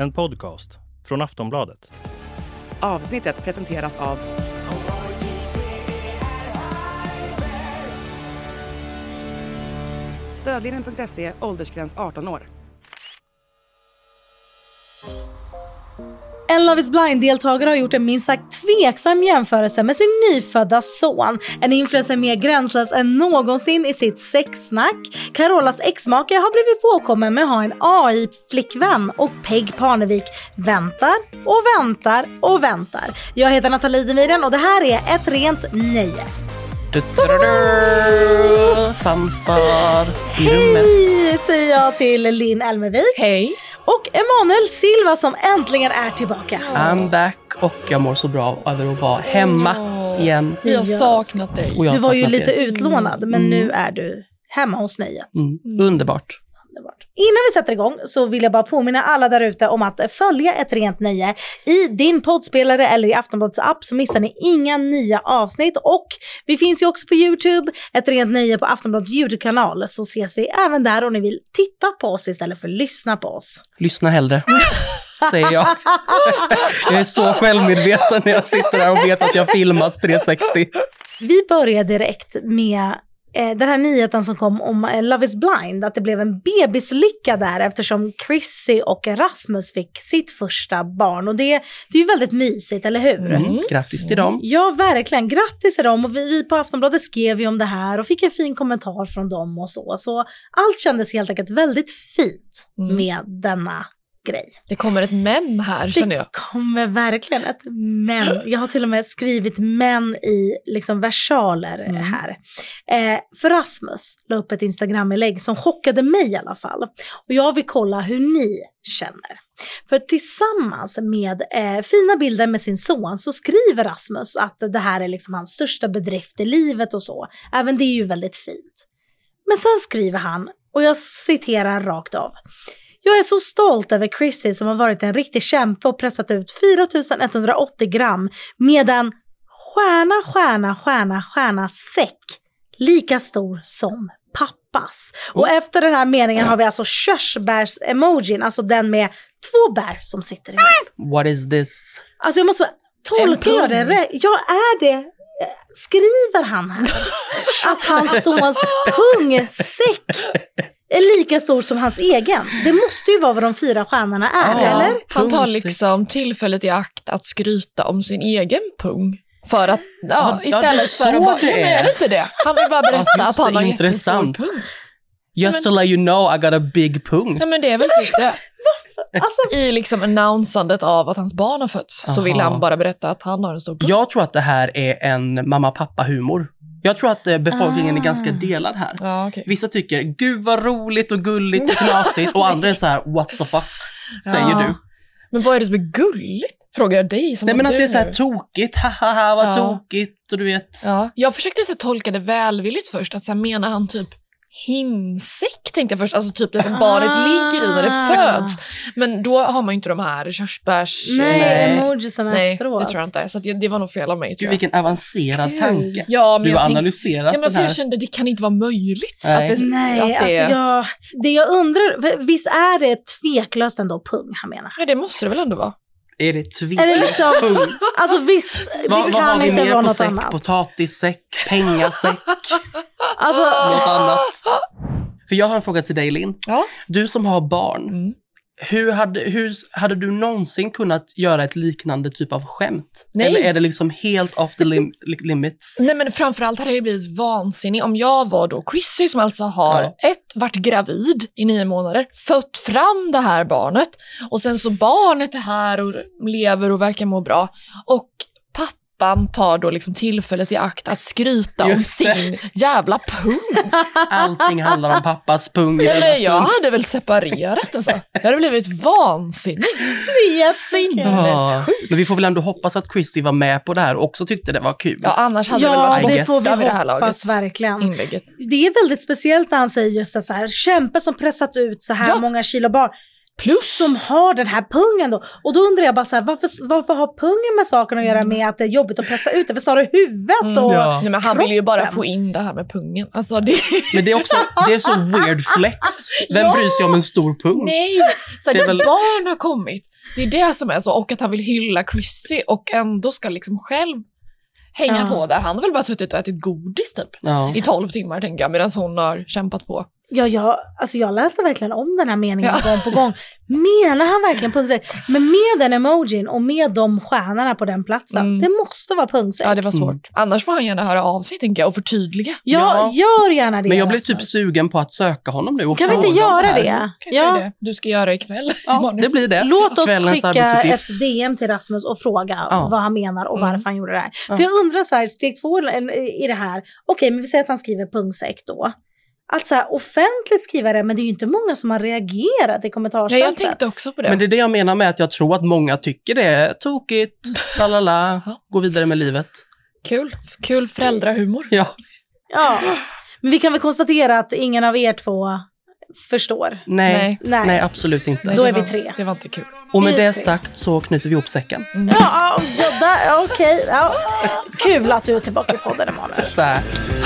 En podcast från Aftonbladet. Avsnittet presenteras av Stödlinjen.se, åldersgräns 18 år. En Love is Blind-deltagare har gjort en minst sagt tveksam jämförelse med sin nyfödda son. En influencer mer gränslös än någonsin i sitt sexsnack. Carolas exmake har blivit påkommen med att ha en AI-flickvän och Peg Parnevik väntar och väntar och väntar. Jag heter Nathalie Demiren och det här är ett rent nöje. Fanfar i rummet. Hej, säger jag till Linn Elmervik. Hej. Och Emanuel Silva som äntligen är tillbaka. I'm back och jag mår så bra över att vara hemma igen. Vi har saknat dig. Du var ju lite utlånad, men nu är du hemma hos Nöjet. Underbart. Innan vi sätter igång så vill jag bara påminna alla där ute om att följa ett rent nöje i din poddspelare eller i Aftonbladets app, så missar ni inga nya avsnitt. Och vi finns ju också på YouTube, ett rent nöje på Aftonbladets YouTube-kanal, så ses vi även där om ni vill titta på oss istället för lyssna på oss. Lyssna hellre, säger jag. Jag är så självmedveten när jag sitter där och vet att jag filmas 360. Vi börjar direkt med den här nyheten som kom om Love is Blind, att det blev en bebislycka där eftersom Chrissy och Rasmus fick sitt första barn, och det är ju väldigt mysigt, eller hur? Grattis till dem. Ja, verkligen, grattis till dem, och vi på Aftonbladet skrev ju om det här och fick en fin kommentar från dem och så allt kändes helt enkelt väldigt fint med denna grej. Det kommer ett men här, känner jag. Det kommer verkligen ett men. Jag har till och med skrivit men i liksom versaler här. För Rasmus la upp ett Instagram-inlägg som chockade mig i alla fall. Och jag vill kolla hur ni känner. För tillsammans med fina bilder med sin son så skriver Rasmus att det här är liksom hans största bedrift i livet och så. Även det är ju väldigt fint. Men sen skriver han, och jag citerar rakt av: jag är så stolt över Chrissy som har varit en riktig kämpe och pressat ut 4180 gram med en stjärna säck lika stor som pappas. Och efter den här meningen har vi alltså körsbärs-emojin, alltså den med 2 bär som sitter i. What is this? Alltså jag måste tolka det rätt. Ja, är det... Skriver han här att hans sons pungsäck är lika stor som hans egen? Det måste ju vara vad de 4 stjärnorna är, eller? Han tar liksom tillfället i akt att skryta om sin egen pung. För att, istället för att bara, men är det inte det? Han vill bara berätta att han har jättestor pung. Just to let you know I got a big pung. Ja, men det är väl typ det. Alltså, i liksom annonsandet av att hans barn har fötts så vill han bara berätta att han har en stor pung. Jag tror att det här är en mamma-pappa-humor. Jag tror att befolkningen är ganska delad här. Ja, okay. Vissa tycker, gud vad roligt och gulligt och knasigt. Och andra är så här, what the fuck, säger du. Men vad är det som är gulligt? Frågar jag dig. Som nej, men att det är så här tokigt. Haha, vad tokigt. Och du vet. Ja. Jag försökte så tolka det välvilligt först. Att så här, menar han typ hinsäck, tänkte jag först. Alltså typ det som barnet ligger i när det föds. Men då har man ju inte de här körsbärs... emojisarna efteråt. Nej, det tror jag inte. Så att det var nog fel av mig, tror jag. Vilken avancerad tanke. Ja, men du har analyserat men den här. Jag kände det kan inte vara möjligt. Nej. Det jag undrar, visst är det tveklöst ändå pung han menar? Ja, det måste det väl ändå vara. Är det tveklöst? Är det liksom, alltså visst, det kan inte vara något annat. Potatissäck, pengasäck, alltså något annat. För jag har en fråga till dig, Linn. Ja? Du som har barn, hur hade du någonsin kunnat göra ett liknande typ av skämt? Nej. Eller är det liksom helt off the limits? Nej, men framförallt hade jag blivit vansinnig om jag var då Chrissy som alltså har varit gravid i 9 månader, fött fram det här barnet och sen så barnet är här och lever och verkar må bra och pappan tar då liksom tillfället i akt att skryta om sin jävla pung. Allting handlar om pappas pung. Nej, jag hade väl separerat alltså. Jag hade blivit vansinnig. Sinnessjukt. Men vi får väl ändå hoppas att Chrissy var med på det här och också tyckte det var kul. Ja, annars hade det väl varit det får vi vid det här hoppas laget. verkligen. Inlägget. Det är väldigt speciellt när han säger just det så här, kämpe som pressat ut så här många kilo barn. Plus som har den här pungen då. Och då undrar jag bara så här, varför har pungen med saken att göra med att det är jobbigt att pressa ut det? För snarare huvudet och Nej, men han vill ju bara få in det här med pungen. Alltså, Men det är också, det är så weird flex. Vem bryr sig om en stor pung? Nej, så det barn har kommit. Det är det som är så, och att han vill hylla Chrissy och ändå ska liksom själv hänga på där. Han har väl bara suttit och ätit godis typ i 12 timmar, tänker jag, medan hon har kämpat på. Ja, alltså jag läste verkligen om den här meningen gång på gång. Menar han verkligen punktsäck? Men med den emojin och med de stjärnorna på den platsen, det måste vara punktsäck. Ja, det var svårt. Annars får han gärna höra av sig, tänker jag, och förtydliga. Ja, gör gärna det. Men jag blir typ sugen på att söka honom nu. Och kan vi inte göra det? Ja. Du ska göra ikväll. Ja, det blir det. Låt oss skicka ett DM till Rasmus och fråga vad han menar och varför han gjorde det här. För jag undrar så här, steg 2 i det här. Okej, men vi säger att han skriver punktsäck då. Att så här, offentligt skriva det, men det är ju inte många som har reagerat i kommentarsfältet. Ja, jag tänkte också på det. Men det är det jag menar med att jag tror att många tycker det är tokigt, lalala, gå vidare med livet. Kul föräldrahumor. Ja, men vi kan väl konstatera att ingen av er två förstår. Nej, absolut inte. Nej, då är vi 3. Det var inte kul. Och med det sagt så knyter vi ihop säcken. Okej. Ja. Kul att du är tillbaka i podden, Emanuel. Så här.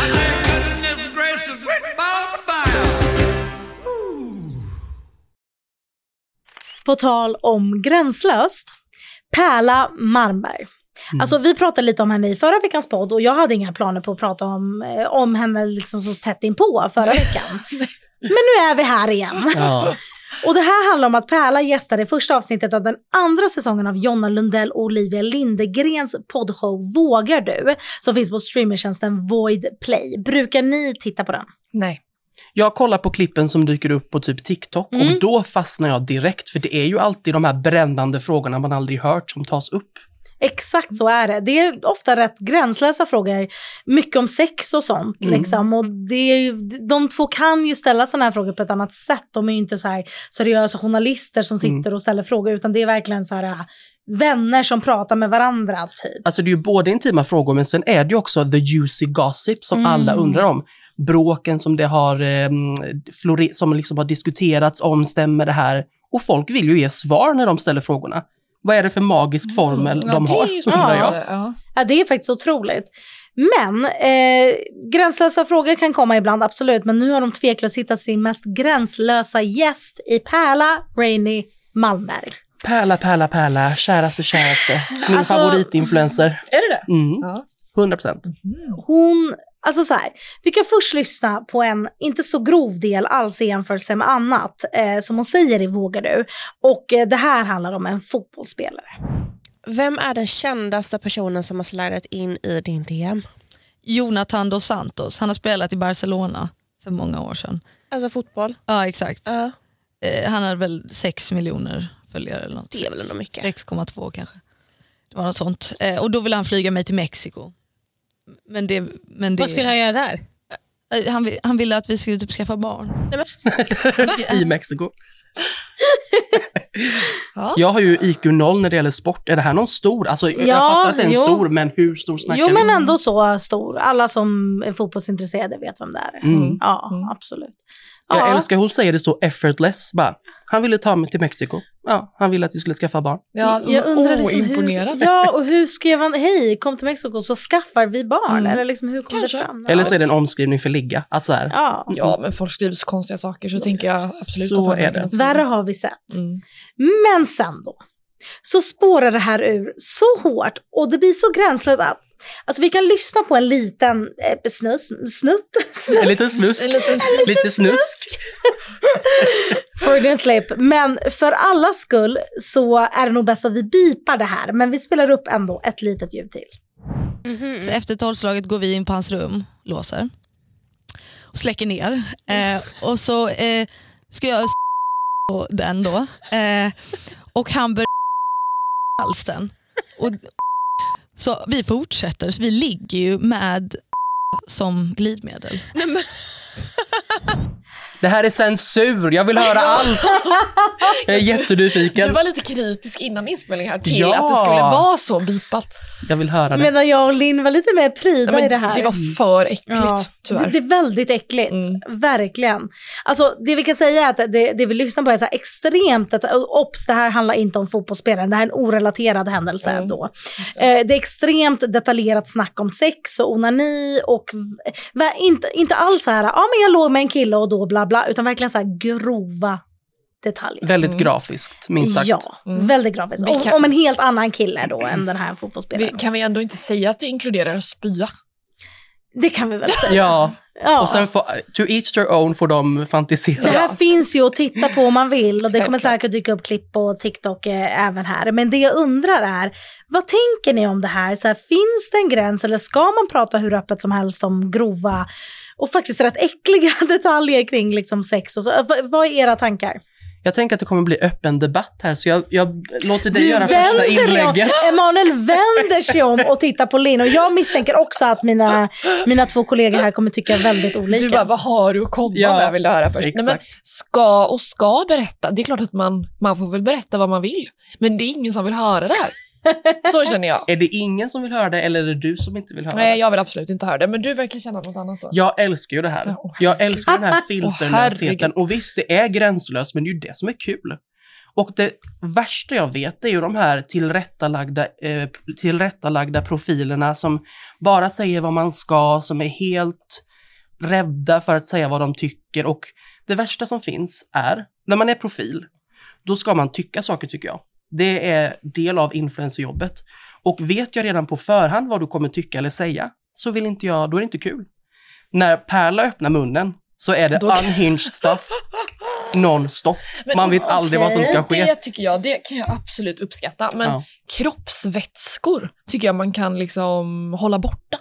På tal om gränslöst, Pärla Marmberg. Alltså vi pratade lite om henne i förra veckans podd och jag hade inga planer på att prata om henne liksom så tätt inpå förra veckan. Men nu är vi här igen. Ja. Och det här handlar om att Pärla gästade första avsnittet av den andra säsongen av Jonna Lundell och Olivia Lindegrens poddshow Vågar du? Som finns på streamertjänsten Void Play. Brukar ni titta på den? Nej. Jag kollar på klippen som dyker upp på typ TikTok och då fastnar jag direkt, för det är ju alltid de här brännande frågorna man aldrig hört som tas upp. Exakt så är det. Det är ofta rätt gränslösa frågor. Mycket om sex och sånt. Liksom. Och det är ju, de två kan ju ställa sådana här frågor på ett annat sätt. De är ju inte så här seriösa journalister som sitter och ställer frågor. Utan det är verkligen så här vänner som pratar med varandra. Typ. Alltså det är ju både intima frågor, men sen är det ju också the juicy gossip som alla undrar om. Bråken som det har som liksom har diskuterats om, stämmer det här? Och folk vill ju ge svar när de ställer frågorna. Vad är det för magisk formel de har? Ja, det är faktiskt otroligt. Men gränslösa frågor kan komma ibland, absolut. Men nu har de tveklöst hittat sin mest gränslösa gäst i Pärla Rainy Malmberg. Pärla, käraste. Min favoritinfluencer. Är det det? 100%. Hon, alltså så här, vi kan först lyssna på en inte så grov del alls i jämförelse med annat som hon säger i Vågar du. Och det här handlar om en fotbollsspelare. Vem är den kändaste personen som har slidat in i din DM? Jonathan dos Santos. Han har spelat i Barcelona för många år sedan. Alltså fotboll? Ja, exakt. Han hade väl 6 miljoner följare eller något. Det är väl ändå mycket. 6,2 kanske. Det var något sånt. Och då ville han flyga mig till Mexiko. Men det vad skulle han göra där? Han ville att vi skulle typ skaffa barn. I Mexiko. Jag har ju IQ 0 när det gäller sport. Är det här någon stor? Alltså, jag fattar att det är en stor, men hur stor snackar vi? Jo, men ändå så stor. Alla som är fotbollsintresserade vet vem det är. Ja, absolut. Jag älskar hur hon säger det så effortless. Bara, han ville ta mig till Mexiko. Ja, han ville att vi skulle skaffa barn. Ja, jag undrar liksom imponerad. Och hur skrev han, hej, kom till Mexiko så skaffar vi barn. Eller liksom, hur kom det fram? Eller så är det en omskrivning för ligga. Alltså här. Ja, men folk skriver så konstiga saker så tänker jag absolut så att är det. Värre har vi sett. Men sen då så spårar det här ur så hårt och det blir så gränsligt att alltså vi kan lyssna på en liten snutt. En liten snusk. Lite snusk. Freudian slip. Men för alla skull så är det nog bäst att vi bipar det här. Men vi spelar upp ändå ett litet ljud till. Så efter 12-slaget går vi in på hans rum, låser och släcker ner. Och så ska jag på den då. Och han börjar halsen. Och så vi fortsätter, så vi ligger ju med som glidmedel. Nej, men... Det här är censur, jag vill höra allt. Jag är jättenyfiken. Du var lite kritisk innan inspelning här till att det skulle vara så bipat. Jag vill höra det. Medan jag och Linn var lite mer pryda i det här. Det var för äckligt, tyvärr. Det är väldigt äckligt, verkligen. Alltså det vi kan säga är att det vi lyssnar på är så här extremt, det här handlar inte om fotbollsspelaren, det här är en orelaterad händelse då. Det är extremt detaljerat snack om sex och onani och inte alls så här, men jag låg med en kille och då bla bla, utan verkligen så här grova detaljer. Väldigt grafiskt, minst sagt. Ja, väldigt grafiskt. Om en helt annan kille då än den här fotbollsspelaren. Kan vi ändå inte säga att det inkluderar spya? Det kan vi väl säga. Ja. Och sen to each their own får de fantisera. Det här finns ju att titta på om man vill och det kommer säkert dyka upp klipp på TikTok även här. Men det jag undrar är, vad tänker ni om det här? Så här, finns det en gräns eller ska man prata hur öppet som helst om grova och faktiskt rätt äckliga detaljer kring liksom sex och så? Vad är era tankar? Jag tänker att det kommer bli öppen debatt här, så jag låter dig göra första inlägget. Emanuel vänder sig om och tittar på Linn och jag misstänker också att mina 2 kollegor här kommer tycka väldigt olika. Du bara, vad har du att komma med, vill du höra först? Nej, men ska berätta. Det är klart att man får väl berätta vad man vill. Men det är ingen som vill höra det här. Så känner jag. Är det ingen som vill höra det eller är det du som inte vill höra det? Nej, jag vill absolut inte höra det. Men du verkar känna något annat då. Jag älskar ju det här. Jag älskar den här filterlösheten. Och visst, det är gränslöst, men det är ju det som är kul. Och det värsta jag vet är ju de här tillrättalagda profilerna som bara säger vad man ska, som är helt rädda för att säga vad de tycker. Och det värsta som finns är, när man är profil, då ska man tycka saker, tycker jag. Det är del av influencerjobbet. Och vet jag redan på förhand vad du kommer tycka eller säga, så vill inte jag, då är det inte kul. När Perla öppnar munnen så är det unhinged stuff non-stop. Man vet aldrig vad som ska ske. Det tycker jag, det kan jag absolut uppskatta. Men kroppsvätskor tycker jag man kan liksom hålla borta.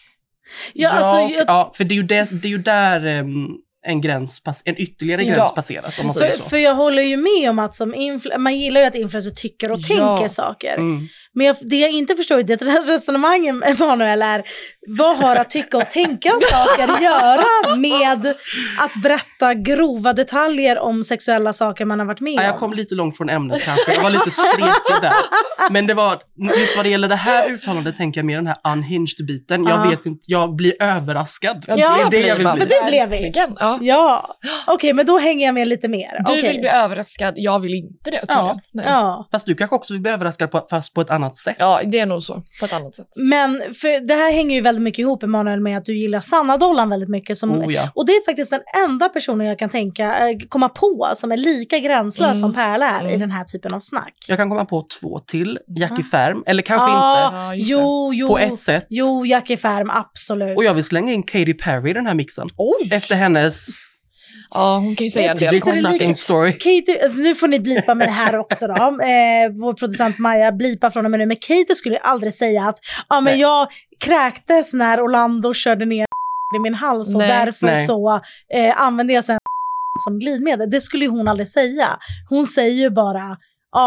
För det är ju där en ytterligare gräns passeras, om man säger så. För jag håller ju med om att man gillar att influencer tycker och tänker saker. Men det jag inte förstår är det resonemangen, Emanuel, är vad har att tycka och tänka saker att göra med att berätta grova detaljer om sexuella saker man har varit med om? Jag kom lite långt från ämnet kanske. Jag var lite spretig där. Men det var, just vad det gäller det här uttalandet tänker jag mer den här unhinged-biten. Jag vet inte, jag blir överraskad. Det är det jag vill bli. För det blev vi. Ja. Okej, men då hänger jag med lite mer. Du vill bli överraskad, jag vill inte det. Fast du kanske också vill bli överraskad fast på ett annat sätt. Ja, det är nog så. På ett annat sätt. Men för det här hänger ju väldigt mycket ihop, Emanuel, med att du gillar Sanna Dollan väldigt mycket. Och det är faktiskt den enda personen jag kan komma på som är lika gränslös som Perla är i den här typen av snack. Jag kan komma på 2 till. Jackie Färm, eller kanske inte. Jo. På ett sätt. Jo, Jackie Färm, absolut. Och jag vill slänga in Katy Perry i den här mixen. Efter hennes... Ja, hon kan ju säga en del. Story. Katie, alltså nu får ni blipa med det här också då. Vår producent Maja blipa från och med nu. Men Katie skulle aldrig säga att men jag kräktes när Orlando körde ner i min hals och därför så använde jag sen som glidmedel. Det skulle hon aldrig säga. Hon säger ju bara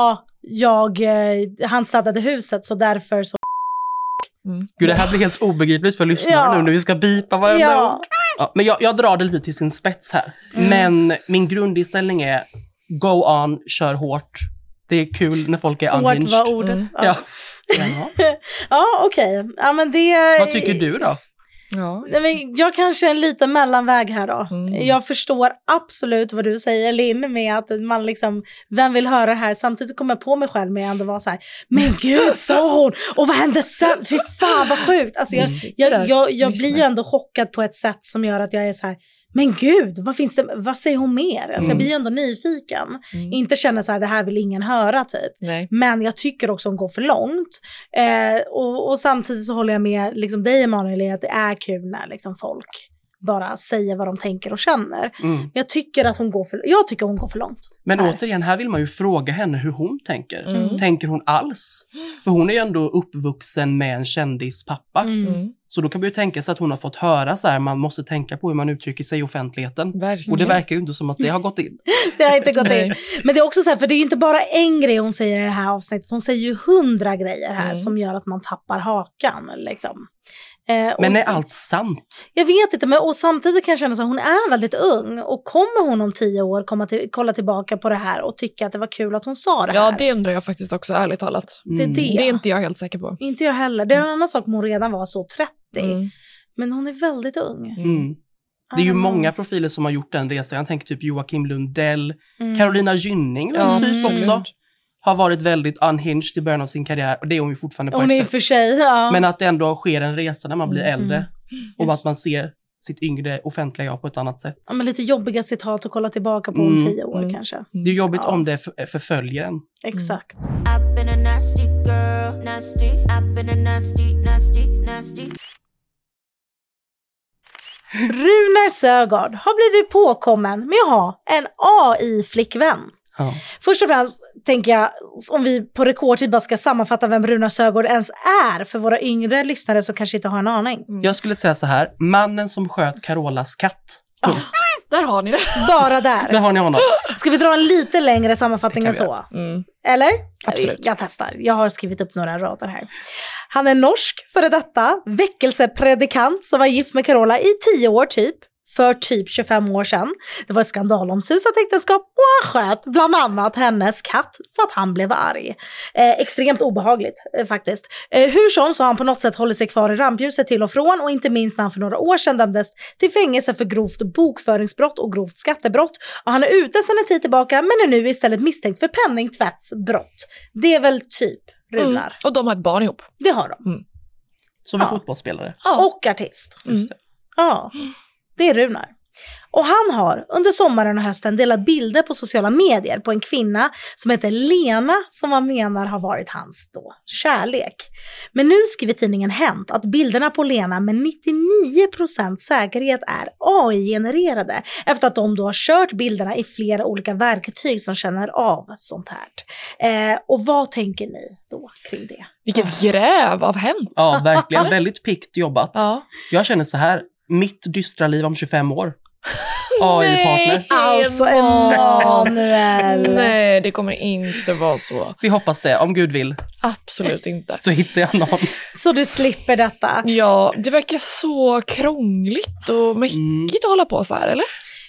han städade huset så därför så Gud, det här blir helt obegripligt för lyssnarna nu när vi ska bipa varenda ord. Ja, men jag drar det lite till sin spets här. Men min grundinställning är go on, kör hårt. Det är kul när folk är unhinged. Hårt var ordet. Okej. Ja, men vad tycker du då? Ja, jag kanske är en liten mellanväg här då. Jag förstår absolut vad du säger, Linn, med att man liksom, vem vill höra det här? Samtidigt kommer jag på mig själv med att ändå vara så här, men gud, sa hon, och vad hände sen? Fy fan vad sjukt. Alltså jag blir ju ändå chockad på ett sätt som gör att jag är så här, men gud, vad säger hon mer? Alltså jag blir ju ändå nyfiken. Inte känner så här, det här vill ingen höra typ. Nej. Men jag tycker också hon går för långt. Och samtidigt så håller jag med liksom dig, Emanuel, att det är kul när liksom folk bara säger vad de tänker och känner. Jag tycker att hon går för långt. Men återigen, här vill man ju fråga henne hur hon tänker. Tänker hon alls? För hon är ju ändå uppvuxen med en kändispappa. Så då kan man ju tänka sig att hon har fått höra så här, man måste tänka på hur man uttrycker sig i offentligheten. Verkligen. Och det verkar ju inte som att det har gått in. Det har inte gått in. Men det är också så här, för det är ju inte bara en grej hon säger i det här avsnittet. Hon säger ju 100 grejer här som gör att man tappar hakan liksom. Men är allt sant? Jag vet inte, och samtidigt kan jag känna att hon är väldigt ung. Och kommer hon om 10 år kolla tillbaka på det här och tycka att det var kul att hon sa det här? Ja, det undrar jag faktiskt också, ärligt talat. Det är inte jag helt säker på. Inte jag heller. Det är en annan sak om hon redan var så 30. Men hon är väldigt ung. Det är ju många profiler som har gjort den resan. Jag tänker typ Joakim Lundell, Carolina Gynning typ också. Har varit väldigt unhinged i början av sin karriär. Och det är hon ju fortfarande på ett sätt. För sig, Men att det ändå sker en resa när man blir äldre. Och att man ser sitt yngre offentliga jag på ett annat sätt. Ja, men lite jobbiga citat att kolla tillbaka på om 10 år kanske. Det är jobbigt om det förföljer en. Exakt. Runar Sögaard har blivit påkommen med att ha en AI-flickvän. Ja. Först och främst tänker jag, om vi på rekordtid bara ska sammanfatta vem Runar Sögaard ens är för våra yngre lyssnare som kanske inte har en aning. Jag skulle säga så här, mannen som sköt Carolas katt. Punkt. Där har ni det. Bara där. Där har ni honom. Ska vi dra en lite längre sammanfattning än så? Eller? Absolut. Jag testar. Jag har skrivit upp några rader här. Han är norsk före detta väckelsepredikant som var gift med Carola i 10 år typ. För typ 25 år sedan. Det var ett skandalomsusat äktenskap och han sköt bland annat hennes katt för att han blev arg. Extremt obehagligt faktiskt. Hur som så har han på något sätt hållit sig kvar i rampljuset till och från och inte minst när han för några år sedan dömdes till fängelse för grovt bokföringsbrott och grovt skattebrott. Och han är ute sedan en tid tillbaka men är nu istället misstänkt för penningtvättsbrott. Det är väl typ Runar. Och de har ett barn ihop. Det har de. Som en fotbollsspelare. Och artist. Just det. Ja, det är Runar. Och han har under sommaren och hösten delat bilder på sociala medier på en kvinna som heter Lena som man menar har varit hans då kärlek. Men nu skriver tidningen Hänt att bilderna på Lena med 99% säkerhet är AI-genererade efter att de då har kört bilderna i flera olika verktyg som känner av sånt här. Och vad tänker ni då kring det? Vilket gräv av Hänt. Ja, verkligen. Väldigt pickt jobbat. Ja. Jag känner så här, mitt dystra liv om 25 år. AI-partner. Alltså Emanuel. Nej, det kommer inte vara så. Vi hoppas det, om Gud vill. Absolut inte. Så hittar jag någon. Så du slipper detta. Ja, det verkar så krångligt och mäckigt att hålla på så här, eller?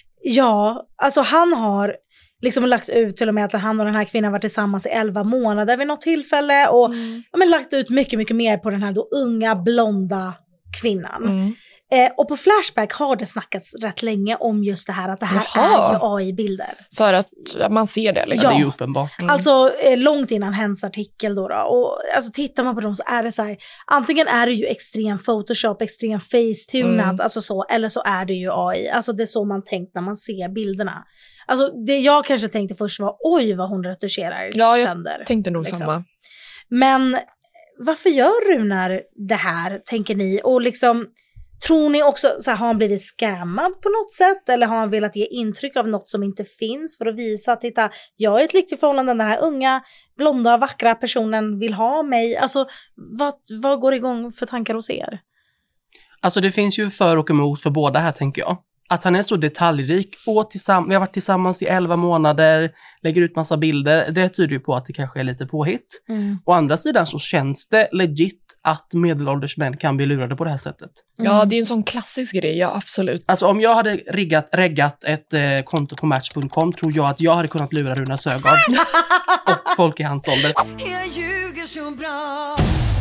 Ja, alltså han har liksom lagt ut till och med att han och den här kvinnan varit tillsammans i 11 månader vid något tillfälle och lagt ut mycket, mycket mer på den här då unga, blonda kvinnan. Och på Flashback har det snackats rätt länge om just det här att det här är ju AI-bilder. För att man ser det liksom. Ja, det är ju uppenbart. Alltså långt innan Hens artikel då. Och alltså tittar man på dem så är det så här, antingen är det ju extrem Photoshop, extrem facetunat, alltså så, eller så är det ju AI. Alltså det är så man tänkt när man ser bilderna. Alltså det jag kanske tänkte först var, oj vad hon retuscherar sönder. Jag tänkte nog liksom. samma. Men varför gör Runar det här, tänker ni? Och liksom, tror ni också, så här, har han blivit scammad på något sätt? Eller har han velat ge intryck av något som inte finns för att visa att titta, jag är ett lyckligt förhållande, den här unga, blonda, vackra personen vill ha mig. Alltså, vad går igång för tankar hos er? Alltså det finns ju för och emot för båda här, tänker jag. Att han är så detaljrik och vi har varit tillsammans i 11 månader, lägger ut massa bilder, det tyder ju på att det kanske är lite påhitt. Å andra sidan så känns det legit att medelålders män kan bli lurade på det här sättet. Ja, det är en sån klassisk grej, ja absolut. Alltså om jag hade reggat ett konto på Match.com tror jag att jag hade kunnat lura Runar Sögaard och folk i hans ålder. Jag ljuger så bra.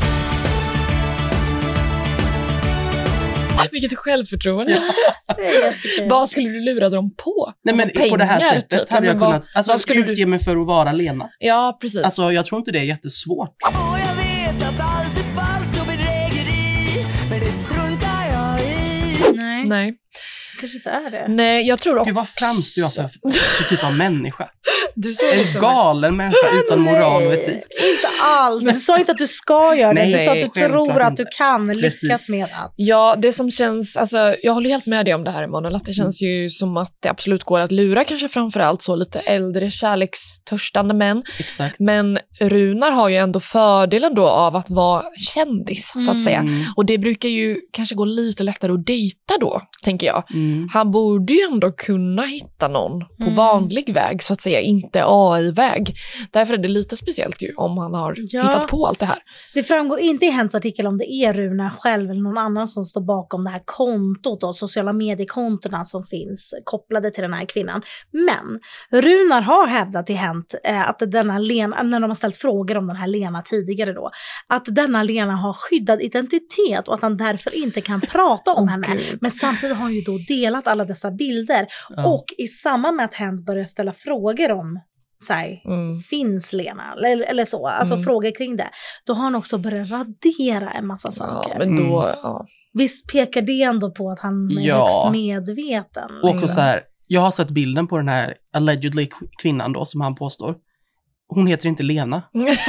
Vilket självförtroende. Det Vad skulle du lura dem på? Nej, men Alltså, på det här pengar, sättet typ. hade jag Men kunnat vad skulle utge mig för att vara Lena. Ja, precis. Alltså jag tror inte det är jättesvårt. Och jag vet att allt är falskt och bedrägeri, men det struntar jag i. Nej, kanske inte är det. Nej, jag tror också... Gud, vad framstår jag för typ av människa? Du såg En liksom galen människa utan moral och etik. Inte alls. Du sa inte att du ska göra det. Du sa att du självklart tror att inte. du kan lyckas Precis. med att. Ja, det som känns, alltså jag håller helt med dig om det här, Emanuel, att det känns ju som att det absolut går att lura kanske framförallt så lite äldre kärlekstörstande män. Exakt. Men Runar har ju ändå fördelen då av att vara kändis, så att säga. Och det brukar ju kanske gå lite lättare att dejta då, tänker jag. Han borde ju ändå kunna hitta någon på vanlig väg, så att säga, inte AI-väg. Därför är det lite speciellt ju om han har hittat på allt det här. Det framgår inte i Hens artikel om det är Runar själv eller någon annan som står bakom det här kontot och sociala mediekontona som finns kopplade till den här kvinnan. Men Runar har hävdat i Hent att denna Lena, när de har ställt frågor om den här Lena tidigare då, att denna Lena har skyddad identitet och att han därför inte kan prata om henne. Men samtidigt har han ju då delat alla dessa bilder och i samband med att Hent börjar ställa frågor om finns Lena? Eller så, alltså frågor kring det. Då har han också börjat radera en massa saker. Men då, Visst pekar det ändå på att han är högst medveten. Och också så här, jag har sett bilden på den här allegedly kvinnan då, som han påstår. Hon heter inte Lena.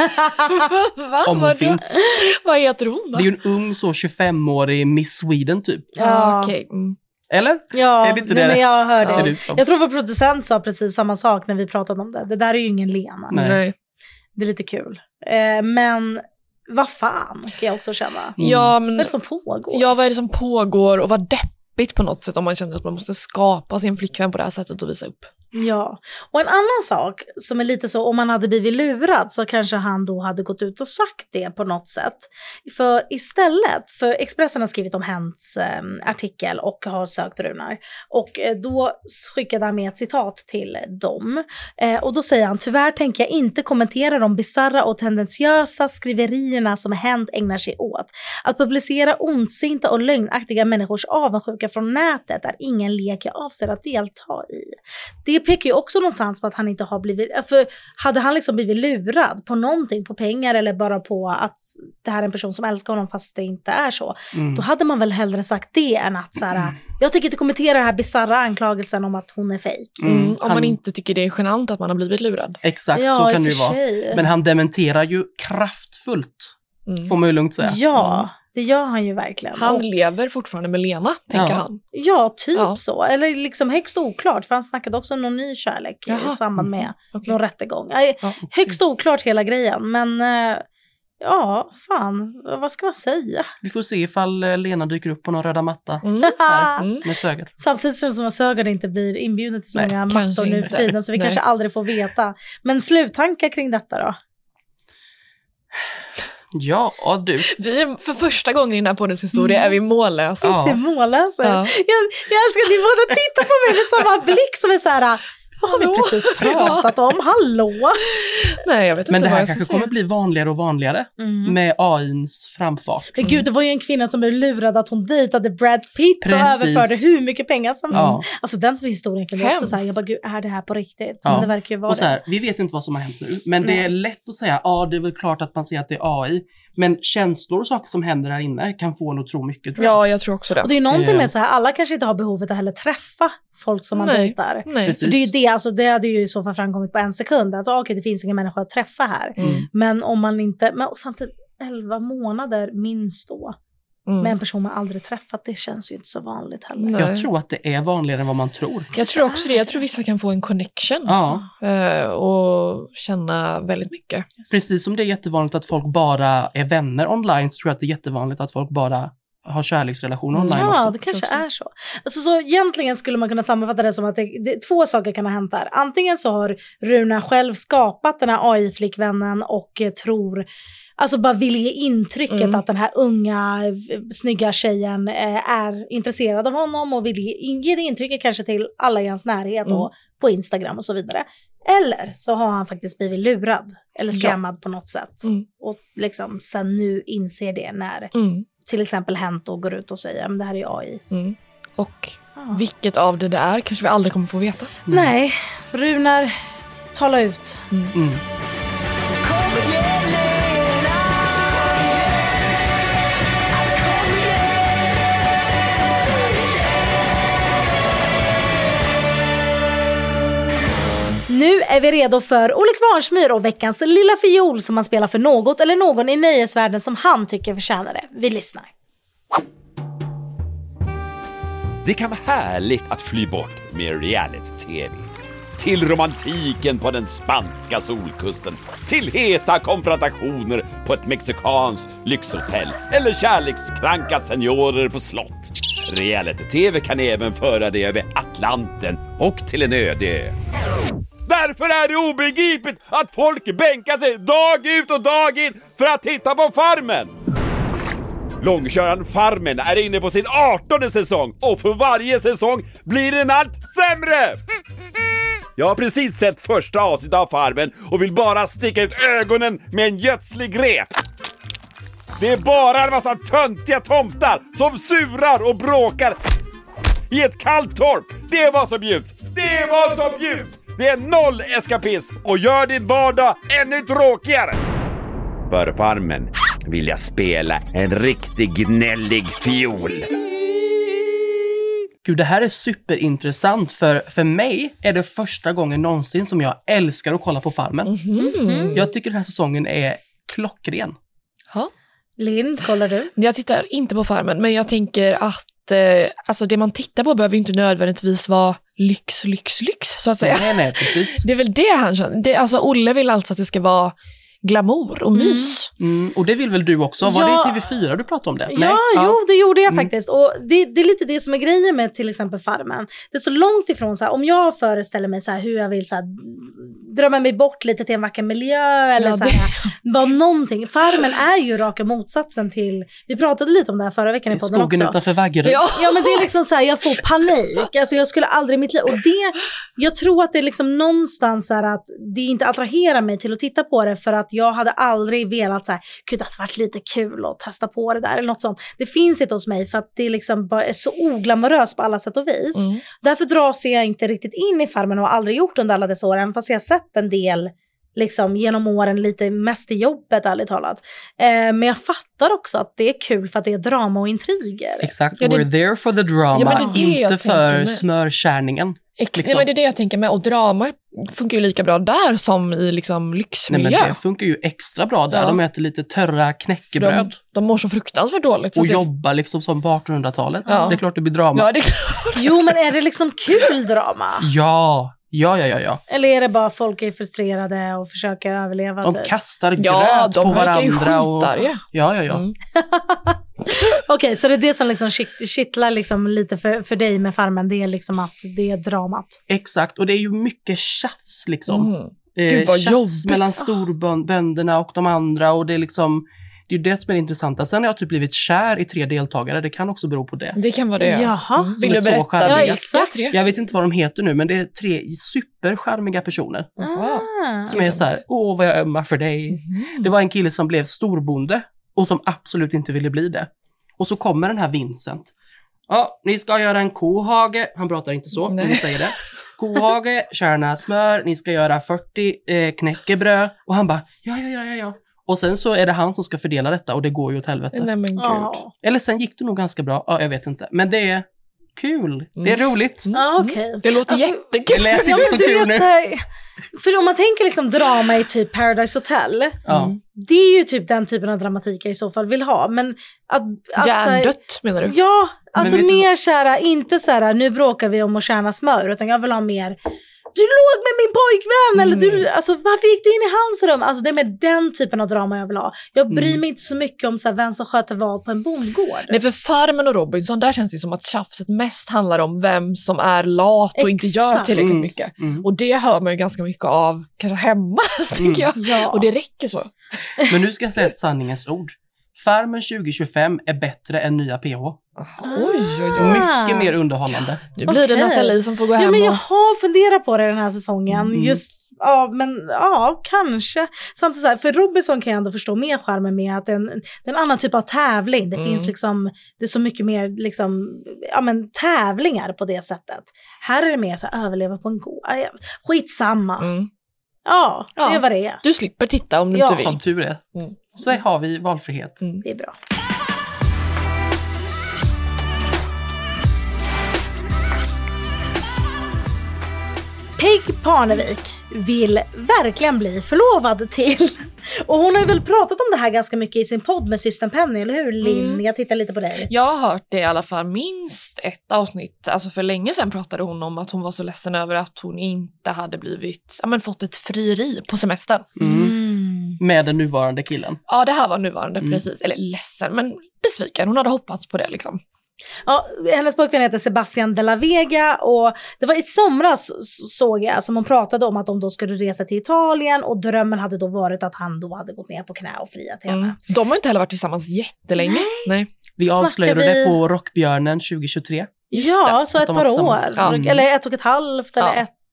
Om hon finns. Vad heter hon då? Det är ju en ung så 25-årig Miss Sweden typ. Ja. Okej. Eller? Ja, är det inte det men jag hör ser det. ut som? Jag tror vår producent sa precis samma sak när vi pratade om det. Det där är ju ingen Lena. Nej. Det är lite kul. Men vad fan kan jag också känna. Ja, men, vad är det som pågår? Ja, vad är det som pågår och vad deppigt på något sätt om man känner att man måste skapa sin flickvän på det här sättet och visa upp. Ja, och en annan sak som är lite så, om man hade blivit lurad så kanske han då hade gått ut och sagt det på något sätt. För istället, för Expressen har skrivit om Hents artikel och har sökt Runar. Och då skickade han med ett citat till dem. Och då säger han, tyvärr tänker jag inte kommentera de bizarra och tendensiösa skriverierna som Hent ägnar sig åt. Att publicera ondsinta och lögnaktiga människors avundsjuka från nätet är ingen lek jag avser att delta i. Det pekar ju också någonstans på att han inte har blivit, för hade han liksom blivit lurad på någonting, på pengar eller bara på att det här är en person som älskar honom fast det inte är så, då hade man väl hellre sagt det än att så här, jag tänker inte kommentera den här bizarra anklagelsen om att hon är fejk. Om man inte tycker det är genant att man har blivit lurad. Exakt, så kan det ju vara. Men han dementerar ju kraftfullt, får man ju lugnt säga. Ja, det gör han ju verkligen. Han lever fortfarande med Lena, tänker han. Ja, typ så. Eller liksom högst oklart, för han snackade också om någon ny kärlek i samband med någon rättegång. Högst oklart hela grejen, men ja, fan, vad ska man säga? Vi får se ifall Lena dyker upp på någon röda matta med Sögaard. Samtidigt som Sögaard inte blir inbjuden till så många mattor nu för tiden, så vi kanske aldrig får veta. Men sluttankar kring detta då? Ja, du. Vi är för första gången i den här poddens historia är vi mållösa. Vi ser mållösa. Jag älskar att ni båda tittar på mig med samma blick som är så här, vad har vi precis pratat om? Hallå? Nej, jag vet inte. Men det här kanske kommer bli vanligare och vanligare med AI:s framfart. Men gud, det var ju en kvinna som blev lurad att hon dejtade Brad Pitt och överförde hur mycket pengar som alltså den historien kan jag också säga. Jag bara, gud, är det här på riktigt? Men det verkar ju vara och så här, vi vet inte vad som har hänt nu, men det är lätt att säga, det är väl klart att man ser att det är AI. Men känslor och saker som händer här inne kan få en att tro mycket, tror jag. Ja, jag tror också det. Och det är någonting med så här, alla kanske inte har behovet att heller träffa folk som man dejtar. Precis. Det är ju det, alltså det hade ju i så fall framkommit på en sekund. Att okej, det finns ingen människa att träffa här. Men om man inte, och samtidigt 11 månader minst då. Med en person man aldrig träffat, det känns ju inte så vanligt heller. Nej. Jag tror att det är vanligare än vad man tror. Jag tror också det. Jag tror vissa kan få en connection och känna väldigt mycket. Precis som det är jättevanligt att folk bara är vänner online, så tror jag att det är jättevanligt att folk bara har kärleksrelationer online också. Ja, det kanske är så. Alltså, så egentligen skulle man kunna sammanfatta det som att det två saker kan ha hänt där. Antingen så har Runar själv skapat den här AI-flickvännen och tror, alltså bara vill ge intrycket att den här unga, snygga tjejen är intresserad av honom och vill ge det intrycket kanske till alla i hans närhet och på Instagram och så vidare. Eller så har han faktiskt blivit lurad eller skrämmad på något sätt. Och liksom sen nu inser det när till exempel Hent och går ut och säger men det här är AI. Och vilket av det är kanske vi aldrig kommer få veta. Nej, Runar, tala ut. Nu är vi redo för Olle Kvarnsmyr och veckans lilla fiol som han spelar för något eller någon i nöjesvärlden som han tycker förtjänar det. Vi lyssnar. Det kan vara härligt att fly bort med reality-tv. Till romantiken på den spanska solkusten. Till heta konfrontationer på ett mexikanskt lyxhotell. Eller kärlekskranka seniorer på slott. Reality-tv kan även föra dig över Atlanten och till en öde ö. Därför är det obegripligt att folk bänkar sig dag ut och dag in för att titta på Farmen. Långköraren Farmen är inne på sin 18:e säsong och för varje säsong blir den allt sämre. Jag har precis sett första avsnittet av Farmen och vill bara sticka ut ögonen med en gödslig grep. Det är bara en massa töntiga tomtar som surar och bråkar i ett kallt torp. Det var som bjuds. Det var som bjuds. Det är noll eskapism och gör din vardag ännu tråkigare. För Farmen vill jag spela en riktigt gnällig fiol. Gud, det här är superintressant för mig är det första gången någonsin som jag älskar att kolla på Farmen. Jag tycker den här säsongen är klockren. Ja. Linn, kollar du? Jag tittar inte på Farmen, men jag tänker att alltså det man tittar på behöver inte nödvändigtvis vara lyx så att säga. Nej, precis. Det är väl det han känner. Alltså Olle vill alltså att det ska vara glamour och mys. Och det vill väl du också? Var det i TV4 du pratade om det? Ja, jo, det gjorde jag faktiskt. Och det är lite det som är grejen med till exempel Farmen. Det är så långt ifrån så här, om jag föreställer mig så här, hur jag vill så här, drömma mig bort lite till en vacker miljö eller så här, bara någonting. Farmen är ju raka motsatsen till, vi pratade lite om det här förra veckan i podden också. Skogen utanför Vaggeryd. Ja, men det är liksom så här, jag får panik. Alltså jag skulle aldrig i mitt liv, och det, jag tror att det är liksom någonstans så här att det inte attraherar mig till att titta på det, för att jag hade aldrig velat så här, gud, det hade varit lite kul att testa på det där eller något sånt. Det finns inte hos mig för att det liksom bara är så oglamoröst på alla sätt och vis. Därför dras jag inte riktigt in i Farmen och har aldrig gjort under alla dessa åren, fast jag har sett en del liksom genom åren, lite mest i jobbet ärligt talat. Men jag fattar också att det är kul för att det är drama och intriger. Exakt, we're there for the drama, inte för smörkärningen. Liksom. Men det är det jag tänker med, och drama funkar ju lika bra där som i liksom lyxmiljö. Nej, men det funkar ju extra bra där. De äter lite törra knäckebröd. De mår så fruktansvärt dåligt. Och jobbar liksom som på 1800-talet. Ja. Det är klart det blir drama. Ja, det är klart. Jo, men är det liksom kul drama? Ja. Eller är det bara folk är frustrerade och försöker överleva? De kastar gröt på varandra. Ja. Okej, så det är det som liksom kittlar liksom lite för dig med Farmen. Det är liksom att det är dramat. Exakt, och det är ju mycket tjafs liksom. Gud vad jobbigt. Mellan storbönderna och de andra, och det är liksom, det är ju det som är intressant. Sen har jag typ blivit kär i 3 deltagare. Det kan också bero på det. Det kan vara det. Jaha. Vill du berätta vilka 3? Jag vet inte vad de heter nu, men det är 3 superskärmiga personer. Som är så här, vad jag ömmar för dig. Det var en kille som blev storbonde och som absolut inte ville bli det. Och så kommer den här Vincent. Ja, ni ska göra en kohage. Han pratar inte så, men ni säger det. Kohage, kärna smör. Ni ska göra 40 knäckebröd. Och han bara, ja. Och sen så är det han som ska fördela detta, och det går ju åt helvete. Nej, men gud. Eller sen gick det nog ganska bra. Ja, jag vet inte. Men det är kul. Det är roligt. Okay. Det låter jättekul. Det lät inte så kul nu. För om man tänker liksom drama i typ Paradise Hotel, det är ju typ den typen av dramatik jag i så fall vill ha. Men att hjärndött menar du? Ja, alltså mer såhär, inte såhär, nu bråkar vi om att tjäna smör, utan jag vill ha mer, du låg med min pojkvän, eller du, alltså varför gick du in i hans rum? Alltså det är med den typen av drama jag vill ha. Jag bryr mig inte så mycket om så här, vem som sköter vad på en bondgård. Nej, för Farmen och Robinson, där känns det som att tjafset mest handlar om vem som är lat och inte gör tillräckligt mycket. Och det hör man ju ganska mycket av kanske hemma, tycker jag. Ja. Och det räcker så. Men nu ska jag säga ett sanningens ord. Farmen 2025 är bättre än nya PH. Oj. Mycket mer underhållande. Nu blir det Nathalie som får gå hem. Ja, men jag har funderat på det den här säsongen. Kanske. Samtidigt så här, för Robinson kan jag ändå förstå mer charmen med att det är en annan typ av tävling. Det finns liksom, det är så mycket mer liksom, tävlingar på det sättet. Här är det mer så här, överleva på en skitsamma. Ja, det är vad det är. Du slipper titta om du inte vill. Som tur är. Så har vi valfrihet. Det är bra. Peg Parnevik vill verkligen bli förlovad till, och hon har väl pratat om det här ganska mycket i sin podd med systern Penny, eller hur Linn? Jag tittar lite på dig. Jag har hört det i alla fall minst ett avsnitt. Alltså för länge sedan pratade hon om att hon var så ledsen över att hon inte hade fått ett frieri på semestern. Med den nuvarande killen. Ja, det här var nuvarande, precis. Eller ledsen, men besviken. Hon hade hoppats på det liksom. Ja, hennes pojkvän heter Sebastian de la Vega, och det var i somras såg jag som hon pratade om att de då skulle resa till Italien, och drömmen hade då varit att han då hade gått ner på knä och friat till henne. De har inte heller varit tillsammans jättelänge. Nej. Vi avslöjade det på Rockbjörnen 2023. Ja, så ett par år. Ja. Eller 1,5 eller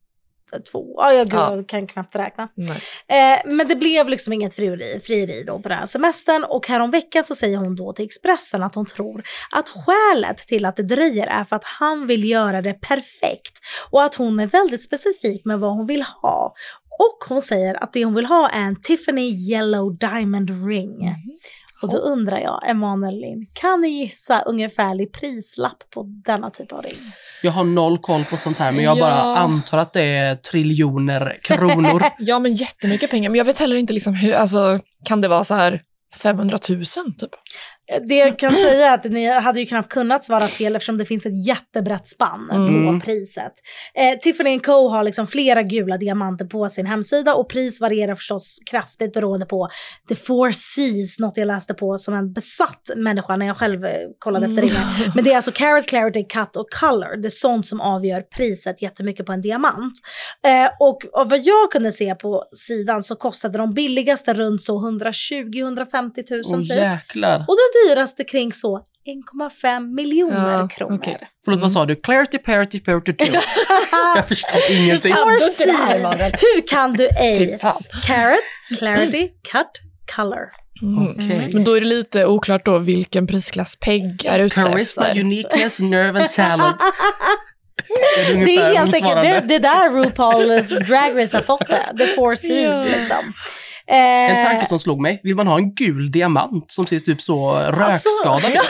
2. Jag kan knappt räkna. Men det blev liksom inget frieri då på den här semestern. Och häromveckan så säger hon då till Expressen att hon tror att skälet till att det dröjer är för att han vill göra det perfekt. Och att hon är väldigt specifik med vad hon vill ha. Och hon säger att det hon vill ha är en Tiffany Yellow Diamond Ring. Och då undrar jag, Emanuel Lind, kan ni gissa ungefärlig prislapp på denna typ av ring? Jag har 0 koll på sånt här, men jag bara antar att det är triljoner kronor. Ja, men jättemycket pengar. Men jag vet heller inte liksom hur, alltså kan det vara så här 500 000 typ? Det jag kan säga är att ni hade ju knappt kunnat svara fel eftersom det finns ett jättebrett spann på priset. Tiffany & Co har liksom flera gula diamanter på sin hemsida och pris varierar förstås kraftigt beroende på the 4 C's, något jag läste på som en besatt människa när jag själv kollade efter ringar. Men det är alltså carat, clarity, cut och color. Det är sånt som avgör priset jättemycket på en diamant. Och av vad jag kunde se på sidan så kostade de billigaste runt så 120-150 000 typ. Jäklar. Och det dyraste kring så 1,5 miljoner kronor. Okay. Förlåt, vad sa du? Clarity, parity, parity 2. Jag förstår ingenting. Hur kan du ej? Carat, clarity, cut, color. Men då är det lite oklart då vilken prisklass Peg är ute Charisma, efter. Uniqueness, nerve and talent. Det är helt enkelt, det där RuPaul's Drag Race har fått det. The 4 C's liksom. En tanke som slog mig. Vill man ha en gul diamant som ser typ så rökskadad ut?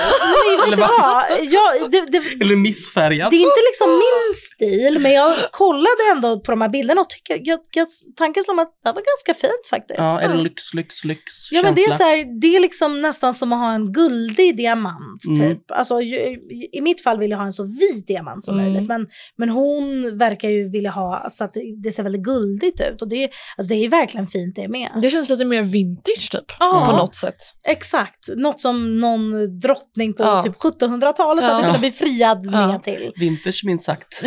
Eller missfärgad? Det är inte liksom min stil, men jag kollade ändå på de här bilderna och tanken slog mig att det var ganska fint faktiskt. Ja, eller lyx ja, men det är så här, det är liksom nästan som att ha en guldig diamant typ. Alltså i mitt fall vill jag ha en så vit diamant som möjligt, men hon verkar ju vilja ha så att det ser väldigt guldigt ut och det är ju verkligen fint det med. Det känns lite mer vintage typ, på något sätt. Exakt, något som någon drottning på typ 1700-talet hade kunnat bli friad med till. Vintage minst sagt.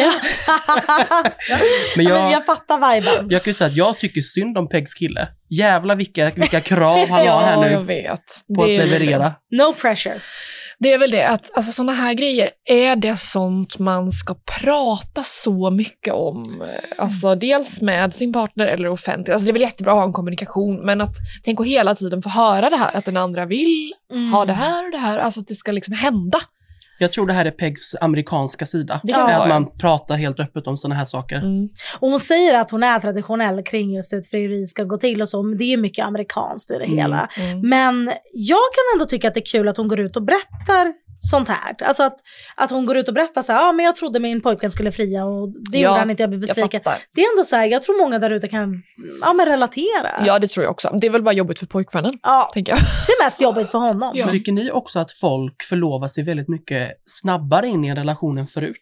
Men jag fattar viben. Jag kan ju säga att jag tycker synd om Pegs kille. Jävla vilka krav han har här nu. Jag vet. På att leverera. No pressure. Det är väl det att alltså, såna här grejer, är det sånt man ska prata så mycket om? Alltså dels med sin partner eller offentligt. Alltså det är väl jättebra att ha en kommunikation, men att tänk att hela tiden få höra det här, att den andra vill ha det här och det här, alltså att det ska liksom hända. Jag tror det här är Pegs amerikanska sida. Det kan att man pratar helt öppet om såna här saker. Och hon säger att hon är traditionell kring just hur ett frieri ska gå till och så, men det är mycket amerikanskt i det hela. Men jag kan ändå tycka att det är kul att hon går ut och berättar sånt här. Alltså att hon går ut och berättar så här, men jag trodde min pojkvän skulle fria och det gjorde han inte, jag blev besviken. Det är ändå så här, jag tror många där ute kan relatera. Ja, det tror jag också. Det är väl bara jobbigt för pojkvännen, tänker jag. Det är mest jobbigt för honom. Ja. Tycker ni också att folk förlovar sig väldigt mycket snabbare in i en relation än förut?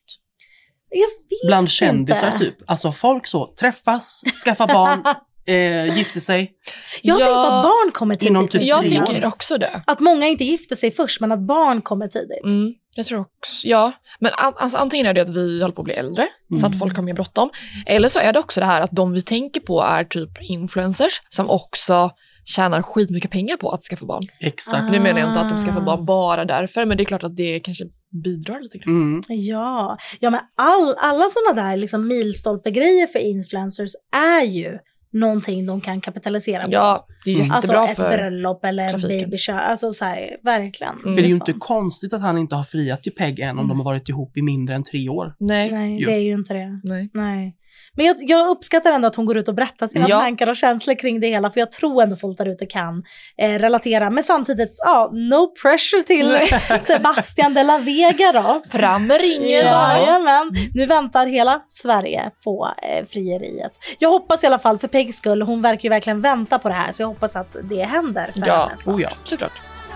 Jag vet bland kändisar typ. Alltså folk så träffas, skaffar barn, gifter sig. Jag tänker att barn kommer tidigt. Typ jag tycker också det. Att många inte gifter sig först, men att barn kommer tidigt. Jag tror också, ja. Men alltså, antingen är det att vi håller på att bli äldre, så att folk har mer bråttom. Eller så är det också det här att de vi tänker på är typ influencers som också tjänar skitmycket pengar på att skaffa barn. Exakt. Nu menar jag inte att de skaffar barn bara därför, men det är klart att det kanske bidrar lite grann. Ja, men alla sådana där liksom milstolpegrejer för influencers är ju någonting de kan kapitalisera på. Ja, det är jättebra alltså för ett bröllop eller baby shower, alltså så här, verkligen. För det är ju inte konstigt att han inte har friat till Peg än om de har varit ihop i mindre än 3 år. Nej, det är ju inte det. Nej. Men jag uppskattar ändå att hon går ut och berättar sina tankar och känslor kring det hela, för jag tror ändå folk där ute kan relatera. Men samtidigt, no pressure till Sebastian de la Vega då. Fram med ringen. Jajamän. Nu väntar hela Sverige på frieriet. Jag hoppas i alla fall för Pegs skull, hon verkar ju verkligen vänta på det här, så jag hoppas att det händer för henne snart. Ja, såklart.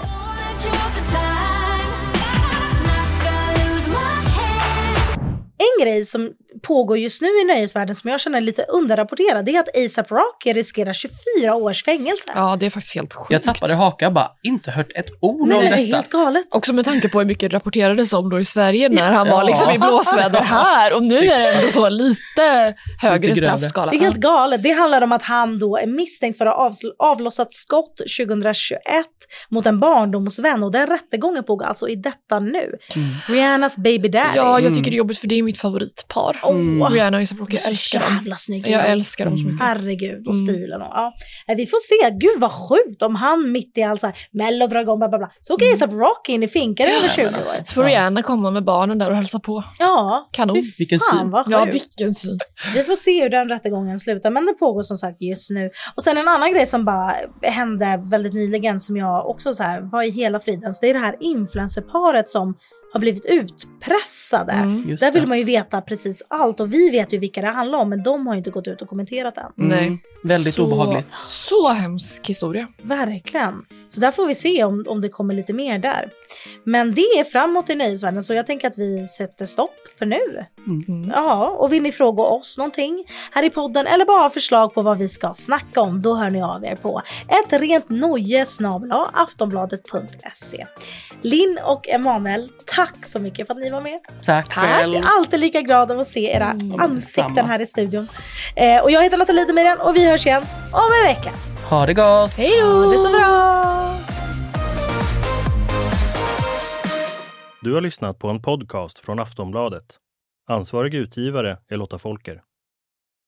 En grej som pågår just nu i nöjesvärlden som jag känner lite underrapporterad, det är att A$AP Rocky riskerar 24 års fängelse. Ja, det är faktiskt helt sjukt. Jag tappade haka, bara inte hört ett ord om detta. Det är helt galet. Också med tanke på hur mycket rapporterades om då i Sverige när han var liksom i blåsväder här, och nu är det ändå så lite högre straffskala. Det är helt galet. Det handlar om att han då är misstänkt för att ha avlossat skott 2021 mot en barndomsvän, och den rättegången pågår alltså i detta nu. Rihannas baby daddy. Ja, jag tycker det är jobbigt för det är mitt favoritpar. Rihanna och A$AP Rocky, jag älskar dem. Jävla snygga. Jag älskar dem så mycket. Herregud, och stilen. Och, vi får se, gud vad sjukt om han mitt i allt så här, Mello drar igång, bla bla bla. Så åker A$AP Rocky in i finkan över 20 år. Så får Rihanna komma med barnen där och hälsa på. Ja, kanon. Vilken syn. Vad Ja, sjukt. vilken syn. Vi får se hur den rättegången slutar, men det pågår som sagt just nu. Och sen en annan grej som bara hände väldigt nyligen som jag också så här, var i hela fridens, det är det här influencerparet som har blivit utpressade. Just Där vill det. man ju veta precis allt och vi vet ju vilka det handlar om, men de har ju inte gått ut och kommenterat än. Nej. Väldigt Så- obehagligt. Så hemsk historia. Verkligen. Så där får vi se om det kommer lite mer där. Men det är framåt i nöjesvärlden, så jag tänker att vi sätter stopp för nu. Ja, och vill ni fråga oss någonting här i podden eller bara ha förslag på vad vi ska snacka om, då hör ni av er på ett rent noje@aftonbladet.se. Linn och Emanuel, tack så mycket för att ni var med. Tack Jag själv. är alltid lika glad av att se era ansikten detsamma. här i studion. Och jag heter Lotta Lidemyren och vi hörs igen om en vecka. Ha det gott. Hej då! Det är så bra! Du har lyssnat på en podcast från Aftonbladet. Ansvarig utgivare är Lotta Folker.